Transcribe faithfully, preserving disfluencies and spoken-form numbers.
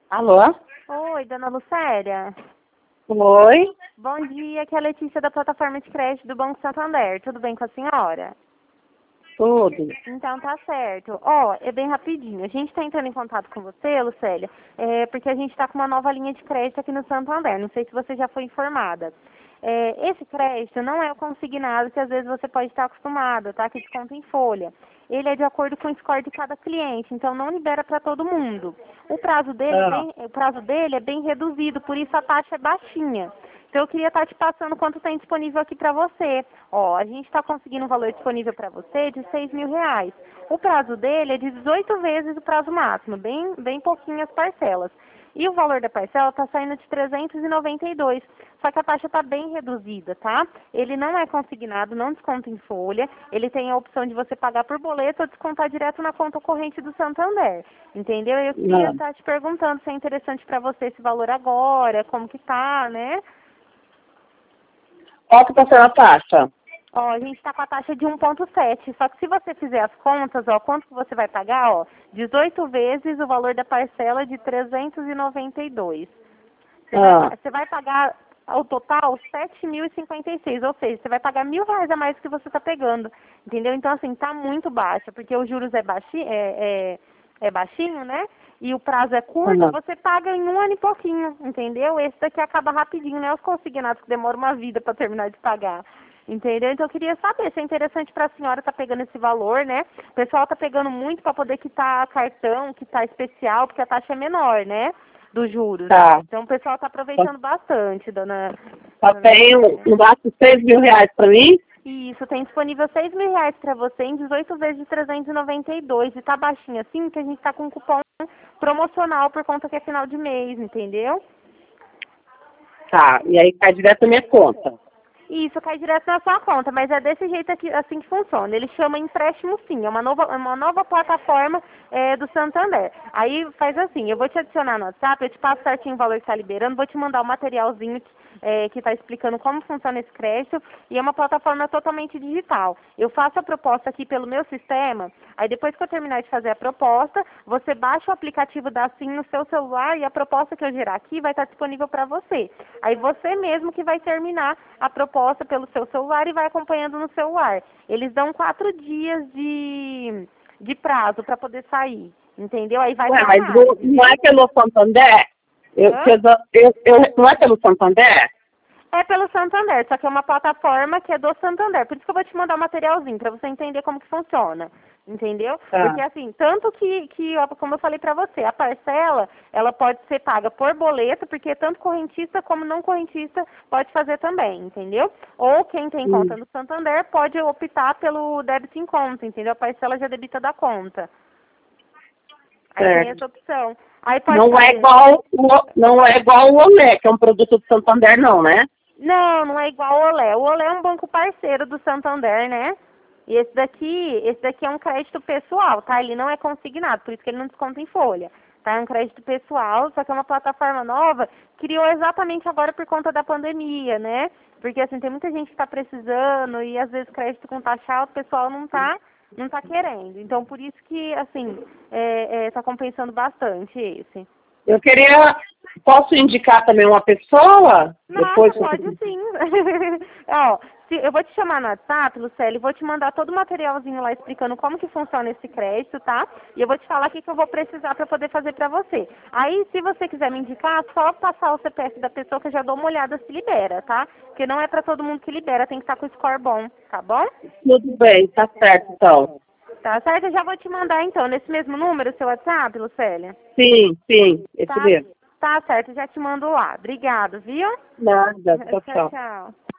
Alô? Oi, dona Lucélia. Oi? Bom dia, aqui é a Letícia da plataforma de crédito do Banco Santander. Tudo bem com a senhora? Tudo. Então tá certo. Ó, é bem rapidinho. A gente tá entrando em contato com você, Lucélia, é, porque a gente tá com uma nova linha de crédito aqui no Santander. Não sei se você já foi informada. É, esse crédito não é o consignado que às vezes você pode estar acostumado, tá? Que desconta em folha. Ele é de acordo com o score de cada cliente, então não libera para todo mundo. O prazo dele, é Ah, bem, o prazo dele é bem reduzido, por isso a taxa é baixinha. Então eu queria estar te passando quanto tem disponível aqui para você. Ó, a gente está conseguindo um valor disponível para você de seis mil reais. O prazo dele é de dezoito vezes o prazo máximo, bem, bem pouquinhas parcelas. E o valor da parcela está saindo de trezentos e noventa e dois. Só que a taxa está bem reduzida, tá? Ele não é consignado, não desconta em folha. Ele tem a opção de você pagar por boleto ou descontar direto na conta corrente do Santander. Entendeu? Eu queria não. estar te perguntando se é interessante para você esse valor agora, como que tá, né? Qual que tá sendo a taxa? Ó, a gente está com a taxa de um vírgula sete, só que se você fizer as contas, ó, quanto que você vai pagar, ó, dezoito vezes o valor da parcela de trezentos e noventa e dois. Você vai, Ah, pa- você vai pagar ao total sete mil e cinquenta e seis, ou seja, você vai pagar mil reais a mais do que você está pegando, entendeu? Então, assim, tá muito baixa, porque os juros é, baixi, é, é, é baixinho, né? E o prazo é curto, ah, você paga em um ano e pouquinho, entendeu? Esse daqui acaba rapidinho, né? Os consignados que demoram uma vida para terminar de pagar. Entendeu? Então eu queria saber se é interessante para a senhora estar pegando esse valor, né? O pessoal está pegando muito para poder quitar cartão, quitar especial, porque a taxa é menor, né? Dos juros. tá. Então o pessoal está Só, aproveitando bastante, dona. só dona tem um, Lucélia. no máximo seis mil reais pra mim? Isso, tem disponível seis mil reais para você em dezoito vezes de trezentos e noventa e dois. E tá baixinho assim, que a gente está com um cupom promocional por conta que é final de mês, entendeu? Tá, e aí cai direto na minha conta. Isso cai direto na sua conta, mas é desse jeito aqui, assim que funciona. Ele chama empréstimo sim, é uma nova, é uma nova plataforma é, do Santander. Aí faz assim, eu vou te adicionar no WhatsApp, eu te passo certinho o valor que está liberando, vou te mandar o materialzinho é, que está explicando como funciona esse crédito, e é uma plataforma totalmente digital. Eu faço a proposta aqui pelo meu sistema, aí depois que eu terminar de fazer a proposta, você baixa o aplicativo da Sim no seu celular e a proposta que eu gerar aqui vai estar disponível para você. Aí você mesmo que vai terminar a proposta pelo seu celular e vai acompanhando no celular. Eles dão quatro dias de, de prazo para poder sair, entendeu? Aí vai Ué, para mas análise, não, não é viu? pelo Santander? Eu, Hã? que eu, eu, eu, não é pelo Santander? É pelo Santander, só que é uma plataforma que é do Santander. Por isso que eu vou te mandar o materialzinho, para você entender como que funciona. Entendeu? Tá. Porque assim, tanto que, que ó, como eu falei para você, a parcela, ela pode ser paga por boleto, porque tanto correntista como não correntista pode fazer também, entendeu? Ou quem tem Hum, conta no Santander pode optar pelo débito em conta, entendeu? A parcela já debita da conta. Aí tem certo. essa opção. Aí pode Não é fazer. igual, o- não é igual o Olé, que é um produto do Santander, não, né? Não, não é igual o Olé. O Olé é um banco parceiro do Santander, né? E esse daqui, esse daqui é um crédito pessoal, tá? Ele não é consignado, por isso que ele não desconta em folha. Tá? É um crédito pessoal, só que é uma plataforma nova, criou exatamente agora por conta da pandemia, né? Porque assim, tem muita gente que está precisando e às vezes crédito com taxa alta, o pessoal não tá, não tá querendo. Então por isso que, assim, é, é, tá compensando bastante esse. Eu queria, posso indicar também uma pessoa? Nossa, Depois, se pode você- sim. Ó, se, eu vou te chamar no WhatsApp, Lucélia, e vou te mandar todo o materialzinho lá explicando como que funciona esse crédito, tá? E eu vou te falar o que que eu vou precisar para poder fazer para você. Aí, se você quiser me indicar, só passar o C P F da pessoa que eu já dou uma olhada se libera, tá? Porque não é para todo mundo que libera, tem que estar com o score bom, tá bom? tudo bem, tá certo, então. Tá certo? Eu já vou te mandar, então, nesse mesmo número, seu WhatsApp, Lucélia? Sim, sim, esse Tá, mesmo. tá certo, já te mando lá. Obrigado, viu? Nada, tchau, Tchau, tchau. tchau.